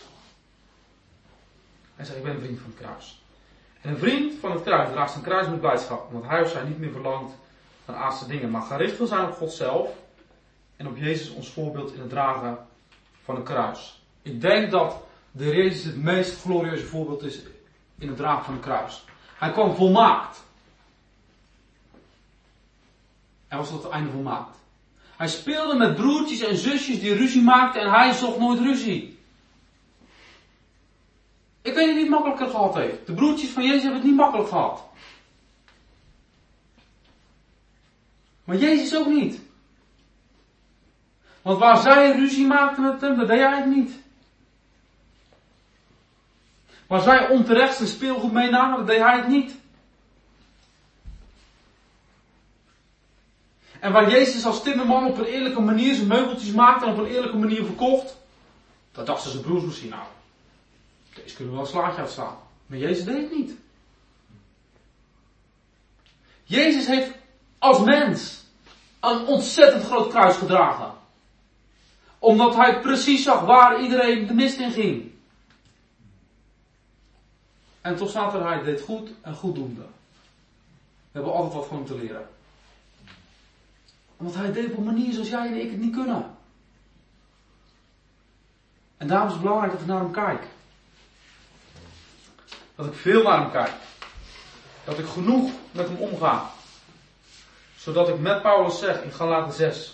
S2: Hij zegt, ik ben een vriend van het kruis. En een vriend van het kruis draagt zijn kruis met blijdschap. Omdat hij of zij niet meer verlangt van aardse dingen. Maar gericht wil zijn op God zelf. En op Jezus ons voorbeeld in het dragen van een kruis. Ik denk dat de Heer Jezus het meest glorieuze voorbeeld is in het dragen van een kruis. Hij kwam volmaakt. En was tot het einde volmaakt. Hij speelde met broertjes en zusjes die ruzie maakten en hij zocht nooit ruzie. Ik weet niet wie het makkelijker gehad heeft. De broertjes van Jezus hebben het niet makkelijk gehad. Maar Jezus ook niet. Want waar zij ruzie maakten met hem, dat deed hij het niet. Waar zij onterecht zijn speelgoed meenamen, dat deed hij het niet. En waar Jezus als timmerman op een eerlijke manier zijn meubeltjes maakte en op een eerlijke manier verkocht, dat dachten zijn broers misschien, nou, deze kunnen wel een slaatje uitslaan. Maar Jezus deed het niet. Jezus heeft als mens een ontzettend groot kruis gedragen. Omdat hij precies zag waar iedereen de mist in ging. En toch staat er, hij deed goed en goeddoende. We hebben altijd wat van hem te leren. Omdat hij het deed op een manier zoals jij en ik het niet kunnen. En daarom is het belangrijk dat ik naar hem kijk. Dat ik veel naar hem kijk. Dat ik genoeg met hem omga. Zodat ik met Paulus zeg in Galaten zes.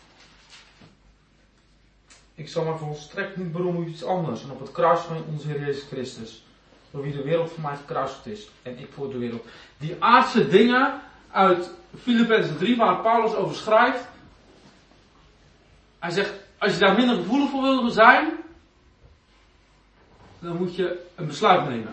S2: Ik zal maar volstrekt niet beroemen op iets anders. En op het kruis van onze Heer Jezus Christus. Door wie de wereld voor mij gekruisigd is. En ik voor de wereld. Die aardse dingen uit Filippenzen drie waar Paulus over schrijft. Hij zegt, als je daar minder gevoelig voor wil zijn. Dan moet je een besluit nemen.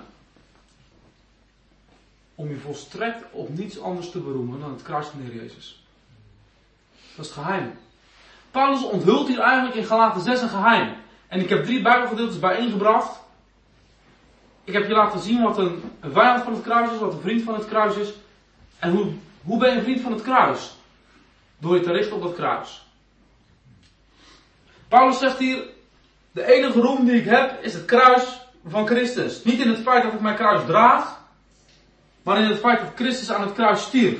S2: Om je volstrekt op niets anders te beroemen dan het kruis van de Heer Jezus. Dat is het geheim. Paulus onthult hier eigenlijk in Galaten zes een geheim. En ik heb drie Bijbelgedeeltes bijeengebracht. Ik heb je laten zien wat een, een vijand van het kruis is, wat een vriend van het kruis is. En hoe, hoe ben je een vriend van het kruis? Door je te richten op dat kruis. Paulus zegt hier, de enige roem die ik heb is het kruis van Christus. Niet in het feit dat ik mijn kruis draag, maar in het feit dat Christus aan het kruis stierf.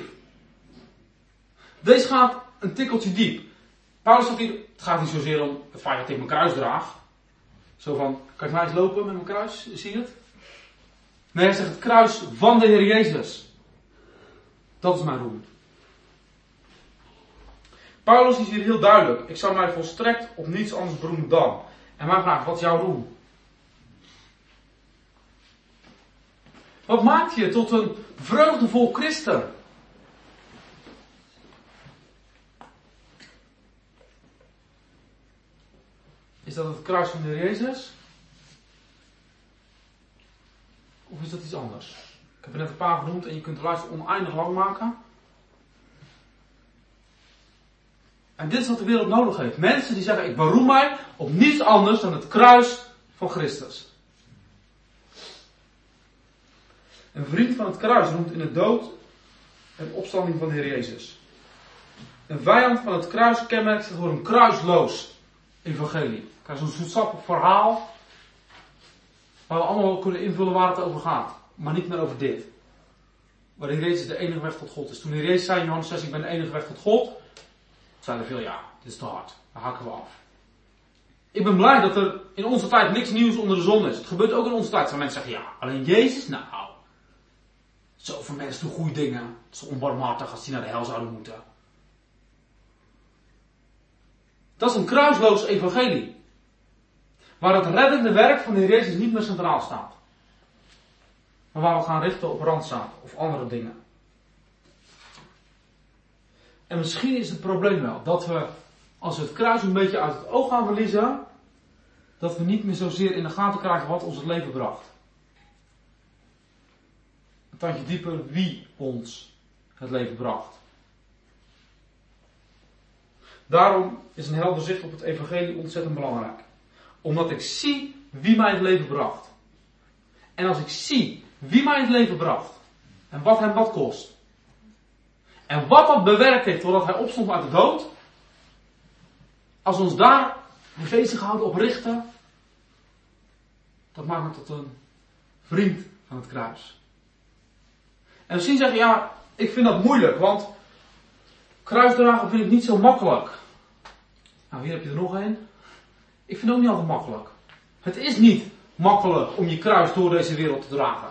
S2: Deze gaat een tikkeltje diep. Paulus zegt hier, het gaat niet zozeer om het feit dat ik mijn kruis draag. Zo van, kan ik maar eens lopen met mijn kruis? Zie je het? Nee, hij zegt het kruis van de Heer Jezus. Dat is mijn roem. Paulus is hier heel duidelijk. Ik zou mij volstrekt op niets anders beroemen dan. En mijn vraag, wat is jouw roem? Wat maakt je tot een vreugdevol christen? Is dat het kruis van de Heer Jezus? Of is dat iets anders? Ik heb er net een paar genoemd en je kunt de lijst oneindig lang maken. En dit is wat de wereld nodig heeft. Mensen die zeggen, ik beroem mij op niets anders dan het kruis van Christus. Een vriend van het kruis roemt in de dood en opstanding van de Heer Jezus. een vijand van het kruis kenmerkt zich door een kruisloos evangelie. Kijk, zo'n zoetsappig verhaal waar we allemaal kunnen invullen waar het over gaat. Maar niet meer over dit. Waar de Heer Jezus de enige weg tot God is. Toen de Heer Jezus zei in Johannes zes, ik ben de enige weg tot God, zeiden veel, ja, dit is te hard. Daar haken we af. Ik ben blij dat er in onze tijd niks nieuws onder de zon is. Het gebeurt ook in onze tijd. Dat mensen zeggen, ja, alleen Jezus, nou, zoveel mensen doen goede dingen. Het is onbarmhartig als die naar de hel zouden moeten. Dat is een kruisloos evangelie. Waar het reddende werk van de Heer Jezus niet meer centraal staat. Maar waar we gaan richten op randzaken of andere dingen. En misschien is het probleem wel dat we, als we het kruis een beetje uit het oog gaan verliezen, dat we niet meer zozeer in de gaten krijgen wat ons het leven bracht. Een tandje dieper wie ons het leven bracht. Daarom is een helder zicht op het evangelie ontzettend belangrijk. Omdat ik zie wie mij het leven bracht. En als ik zie wie mij het leven bracht. En wat hem dat kost. En wat dat bewerkt heeft doordat hij opstond uit de dood. Als we ons daar bezig houden op richten. Dat maakt me tot een vriend van het kruis. En misschien zeg je, ja, ik vind dat moeilijk. Want kruisdragen vind ik niet zo makkelijk. Nou, hier heb je er nog een. Ik vind het ook niet altijd makkelijk. Het is niet makkelijk om je kruis door deze wereld te dragen.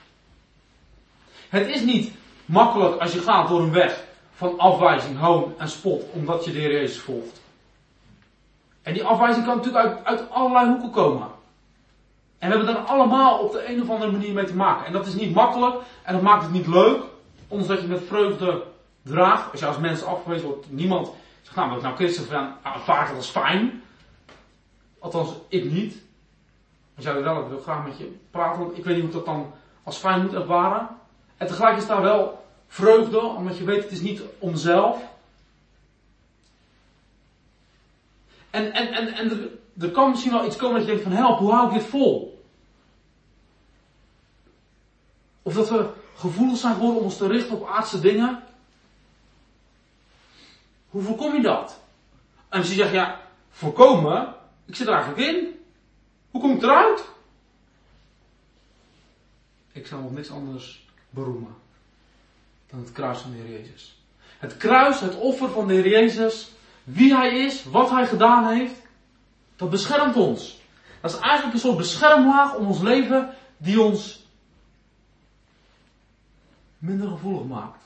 S2: Het is niet makkelijk als je gaat door een weg van afwijzing, hoon en spot, omdat je de Heer Jezus volgt. En die afwijzing kan natuurlijk uit, uit allerlei hoeken komen. En we hebben daar allemaal op de een of andere manier mee te maken. En dat is niet makkelijk en dat maakt het niet leuk, ondanks dat je met vreugde draagt. Als je als mens afgewezen wordt, niemand zegt, nou, wat nou christen van, ervaart dat als fijn. Althans, ik niet. Als jij wel, ik wil graag met je praten, want ik weet niet hoe ik dat dan als fijn moet ervaren. En tegelijk is daar wel vreugde, omdat je weet, het is niet om zelf. En, en, en, en er, er kan misschien wel iets komen dat je denkt van, help, hoe hou ik dit vol? Of dat we gevoelig zijn geworden om ons te richten op aardse dingen. Hoe voorkom je dat? En als je zegt, ja, voorkomen, ik zit er eigenlijk in. Hoe kom ik eruit? Ik zou op niks anders beroemen dan het kruis van de Heer Jezus. Het kruis, het offer van de Heer Jezus, wie Hij is, wat Hij gedaan heeft, dat beschermt ons. Dat is eigenlijk een soort beschermlaag om ons leven die ons minder gevoelig maakt.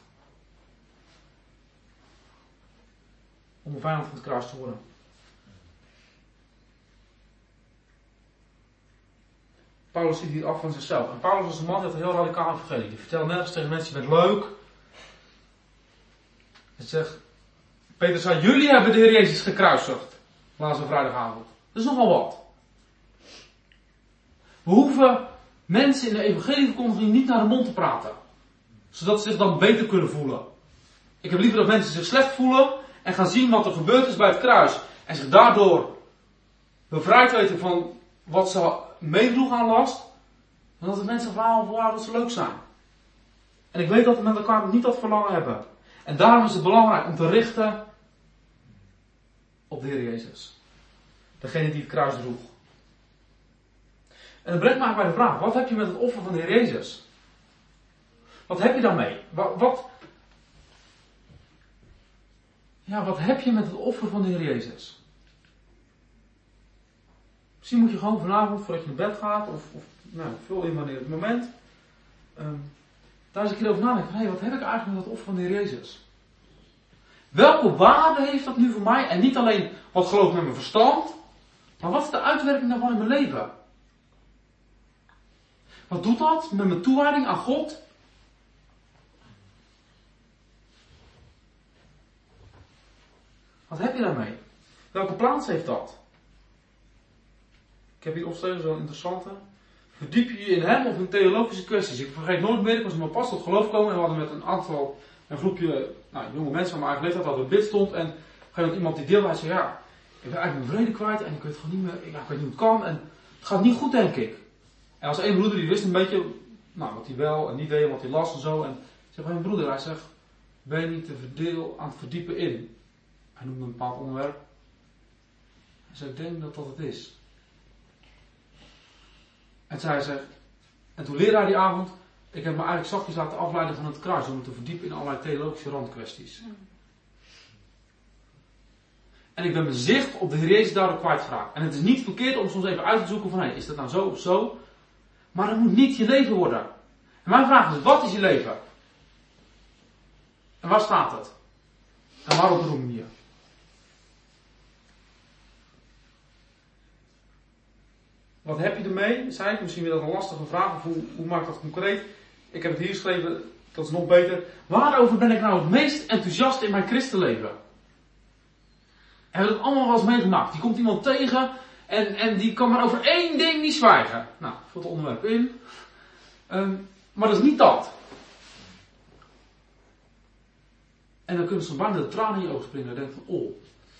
S2: Om een vijand van het kruis te worden. Paulus ziet hier af van zichzelf. En Paulus was een man met een heel radicaal evangelie. Die vertelt nergens tegen mensen, je bent leuk. Hij zegt, Peter zei, jullie hebben de Heer Jezus gekruisigd. Laatste vrijdagavond. Dat is nogal wat. We hoeven mensen in de evangelieverkondiging niet naar de mond te praten. Zodat ze zich dan beter kunnen voelen. Ik heb liever dat mensen zich slecht voelen en gaan zien wat er gebeurd is bij het kruis. En zich daardoor bevrijd weten van wat ze meedroegen aan last. Dan dat de mensen verhaal volhouden dat ze leuk zijn. En ik weet dat we met elkaar niet dat verlangen hebben. En daarom is het belangrijk om te richten op de Heer Jezus. Degene die het kruis droeg. En dat brengt mij bij de vraag, wat heb je met het offer van de Heer Jezus? Wat heb je daarmee? Wat, wat, ja, wat heb je met het offer van de Heer Jezus? Misschien moet je gewoon vanavond, voordat je naar bed gaat, of, of nou, vul in wanneer het moment, um, daar eens een keer over nadenken van, hé, wat heb ik eigenlijk met het offer van de Heer Jezus? Welke waarde heeft dat nu voor mij? En niet alleen wat geloof ik met mijn verstand, maar wat is de uitwerking daarvan in mijn leven? Wat doet dat met mijn toewijding aan God? Wat heb je daarmee? Welke plaats heeft dat? Ik heb hier opgeschreven, zo'n interessante. Verdiep je je in hem of in theologische kwesties? Ik vergeet nooit meer, ik was maar pas tot geloof gekomen en we hadden met een aantal, een groepje nou, jonge mensen van mijn eigen leeftijd, hadden we bid stond en op een gegeven moment iemand die deelde, hij zei, ja, ik ben eigenlijk mijn vrede kwijt en ik weet gewoon niet meer, ja, ik weet niet hoe het kan en het gaat niet goed, denk ik. En als één broeder die wist een beetje, nou, wat hij wel en niet deed, wat hij las en zo. En ik zeg, mijn broeder, hij zegt, ben je niet te verdeel aan het verdiepen in Hij noemde een bepaald onderwerp. Hij zei, ik denk dat dat het is. En, zei ze, en toen leerde hij die avond, ik heb me eigenlijk zachtjes laten afleiden van het kruis om me te verdiepen in allerlei theologische randkwesties. En ik ben mijn zicht op de Heer Jezus daardoor kwijtgeraakt. En het is niet verkeerd om soms even uit te zoeken van, hé, is dat nou zo of zo? Maar dat moet niet je leven worden. En mijn vraag is, wat is je leven? En waar staat het? En waarom beroem je je? Wat heb je ermee? Zei ik, misschien weer dat een lastige vraag, of hoe, hoe maak ik dat concreet? Ik heb het hier geschreven, dat is nog beter. Waarover ben ik nou het meest enthousiast in mijn christenleven? En we hebben het allemaal wel eens meegemaakt. Die komt iemand tegen en, en die kan maar over één ding niet zwijgen. Nou, vul het onderwerp in. Um, maar dat is niet dat. En dan kunnen ze bijna de tranen in je ogen springen en denken van, oh,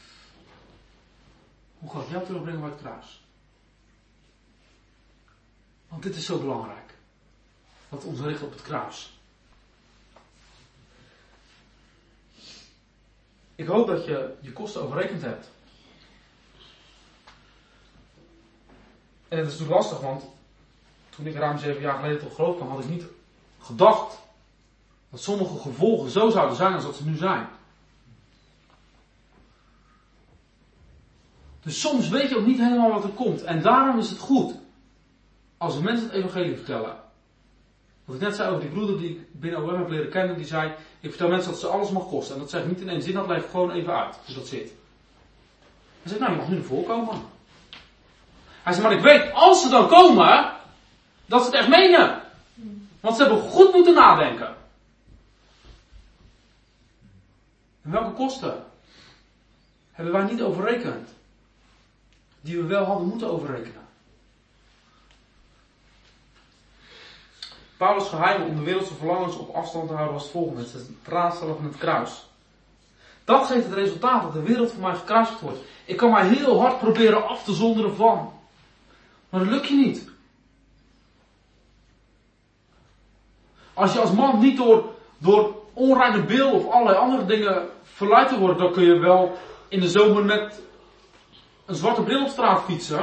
S2: hoe ga ik jou terugbrengen bij het kruis? Want dit is zo belangrijk. Dat we ons richten op het kruis. Ik hoop dat je je kosten overrekend hebt. En het is natuurlijk lastig, want toen ik ruim zeven jaar geleden tot geloof kwam, had ik niet gedacht dat sommige gevolgen zo zouden zijn als dat ze nu zijn. Dus soms weet je ook niet helemaal wat er komt. En daarom is het goed als we mensen het evangelie vertellen. Wat ik net zei over die broeder die ik binnen O M heb leren kennen, die zei, ik vertel mensen dat ze alles mag kosten. En dat zeg ik niet in één zin, dat leg ik gewoon even uit, hoe dat zit. Hij zei, nou, je mag nu naar voren komen. Hij zei, maar ik weet, als ze dan komen, dat ze het echt menen. Want ze hebben goed moeten nadenken. En welke kosten hebben wij niet overrekend? Die we wel hadden moeten overrekenen. Paulus' geheim om de wereldse verlangens op afstand te houden was het volgende. Het is het raadstellen van het kruis. Dat geeft het resultaat dat de wereld voor mij gekruisigd wordt. Ik kan mij heel hard proberen af te zonderen van. Maar dat lukt je niet. Als je als man niet door, door onreine beelden of allerlei andere dingen verleid te worden, dan kun je wel in de zomer met een zwarte bril op straat fietsen.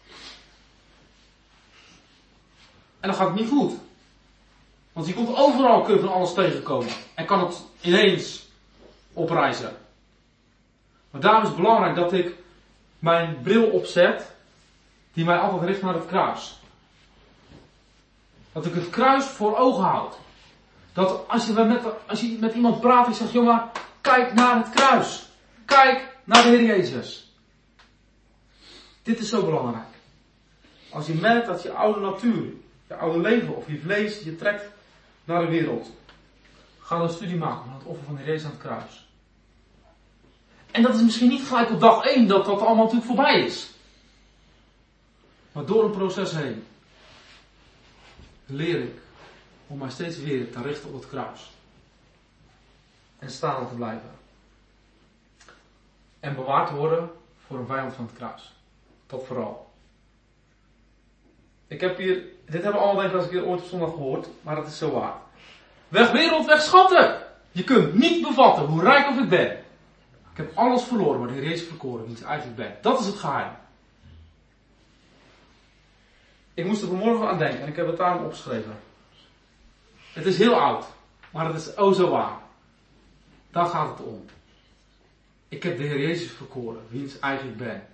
S2: En dan gaat het niet goed. Want je komt overal, kun je van alles tegenkomen. En kan het ineens oprijzen. Maar daarom is het belangrijk dat ik mijn bril opzet, die mij altijd richt naar het kruis. Dat ik het kruis voor ogen houd. Dat als je met, als je met iemand praat, ik zeg, jongen, kijk naar het kruis. Kijk naar de Heer Jezus. Dit is zo belangrijk. Als je merkt dat je oude natuur, je oude leven of je vlees je trekt naar de wereld. Ga een studie maken van het offer van de Heer Jezus aan het kruis. En dat is misschien niet gelijk op dag één dat dat allemaal natuurlijk voorbij is. Maar door een proces heen leer ik om mij steeds weer te richten op het kruis. En staande te blijven. En bewaard te worden voor een vijand van het kruis. Dat vooral. Ik heb hier, dit hebben we allemaal denk ik als ik keer ooit op zondag gehoord, maar dat is zo waar. Weg wereld, weg schatten! Je kunt niet bevatten hoe rijk of ik ben. Ik heb alles verloren, maar de Heer Jezus verkoren, wie ik eigenlijk ben. Dat is het geheim. Ik moest er vanmorgen aan denken en ik heb het daarom opgeschreven. Het is heel oud, maar het is oh zo waar. Daar gaat het om. Ik heb de Heer Jezus verkoren, wie ik eigenlijk ben.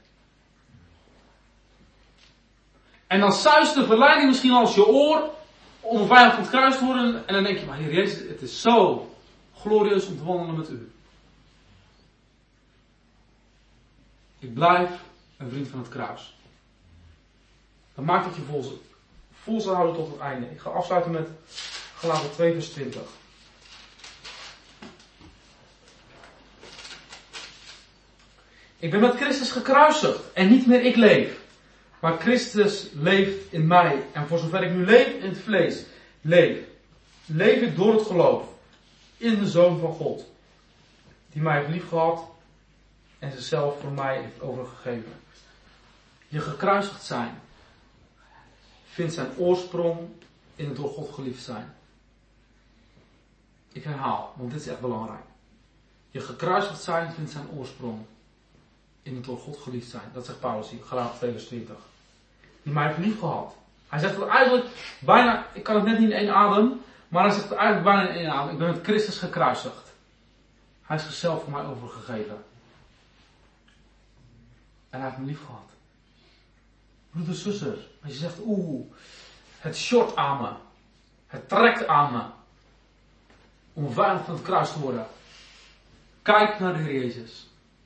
S2: En dan zuist de verleiding misschien als je oor om een vijand van het kruis te worden. En dan denk je, maar Heer Jezus, het is zo glorieus om te wandelen met u. Ik blijf een vriend van het kruis. Dat maakt dat je vol, vol zal houden tot het einde. Ik ga afsluiten met Galaten twee vers twintig. Ik ben met Christus gekruisigd en niet meer ik leef. Maar Christus leeft in mij. En voor zover ik nu leef in het vlees, leef. Leef ik door het geloof in de Zoon van God. Die mij heeft liefgehad en zichzelf voor mij heeft overgegeven. Je gekruisigd zijn vindt zijn oorsprong in het door God geliefd zijn. Ik herhaal, want dit is echt belangrijk. Je gekruisigd zijn vindt zijn oorsprong in het door God geliefd zijn. Dat zegt Paulus hier, Galaten twee vers twintig. Die mij heeft lief gehad. Hij zegt het eigenlijk bijna, ik kan het net niet in één adem, maar hij zegt het eigenlijk bijna in één adem. Ik ben met Christus gekruisigd. Hij is zichzelf voor mij overgegeven. En hij heeft me lief gehad. Broeder, zuster, als je zegt, oeh, het short aan me. Het trekt aan me. Om veilig van het kruis te worden. Kijk naar de Heer Jezus.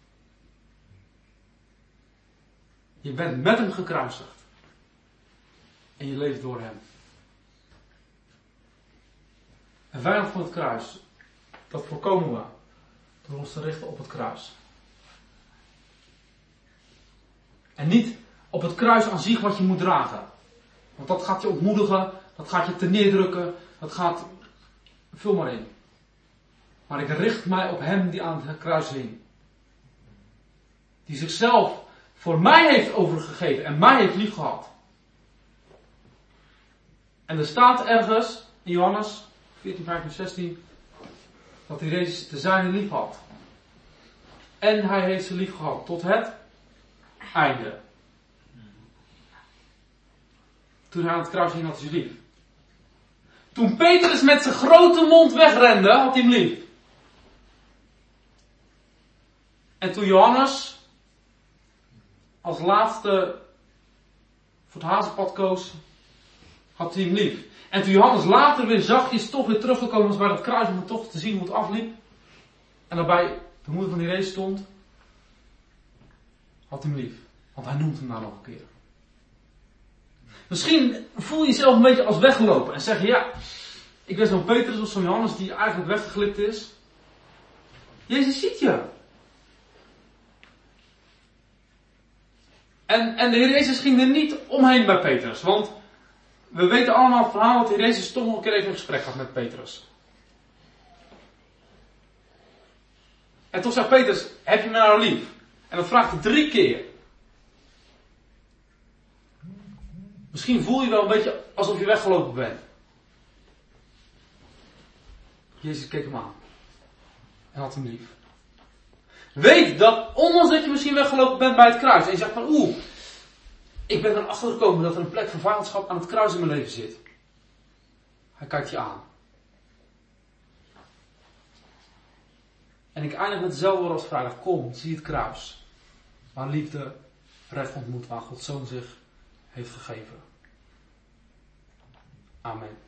S2: Je bent met hem gekruisigd. En je leeft door hem. En veilig van het kruis. Dat voorkomen we. Door ons te richten op het kruis. En niet op het kruis aan zich wat je moet dragen. Want dat gaat je ontmoedigen. Dat gaat je terneerdrukken. Dat gaat... Vul maar in. Maar ik richt mij op hem die aan het kruis hing. Die zichzelf voor mij heeft overgegeven. En mij heeft lief gehad. En er staat ergens in Johannes veertien, vijftien, zestien. Dat hij Jezus te zijne lief had. En hij heeft ze lief gehad. Tot het einde. Toen hij aan het kruis hing had hij ze lief. Toen Petrus met zijn grote mond wegrende, had hij hem lief. En toen Johannes als laatste voor het hazenpad koos, had hij hem lief. En toen Johannes later weer zachtjes toch weer teruggekomen was bij dat kruis om het toch te zien hoe het afliep. En daarbij de moeder van die race stond, had hij hem lief. Want hij noemt hem daar nog een keer. Misschien voel je jezelf een beetje als weggelopen en zeg je, ja, ik ben zo'n Petrus of zo'n Johannes die eigenlijk weggeglipt is. Jezus ziet je. En, en de Heer Jezus ging er niet omheen bij Petrus. Want we weten allemaal het verhaal dat de Heer Jezus toch nog een keer even een gesprek had met Petrus. En toen zei Petrus, heb je me nou lief? En dat vraagt hij drie keer. Misschien voel je wel een beetje alsof je weggelopen bent. Jezus keek hem aan. En had hem lief. Weet dat, ondanks dat je misschien weggelopen bent bij het kruis. En je zegt van, oeh, ik ben erachter gekomen dat er een plek van vijandschap aan het kruis in mijn leven zit. Hij kijkt je aan. En ik eindig met dezelfde woorden als vrijdag. Kom, zie het kruis. Waar liefde recht ontmoet, waar Gods Zoon zich heeft gegeven. Amen.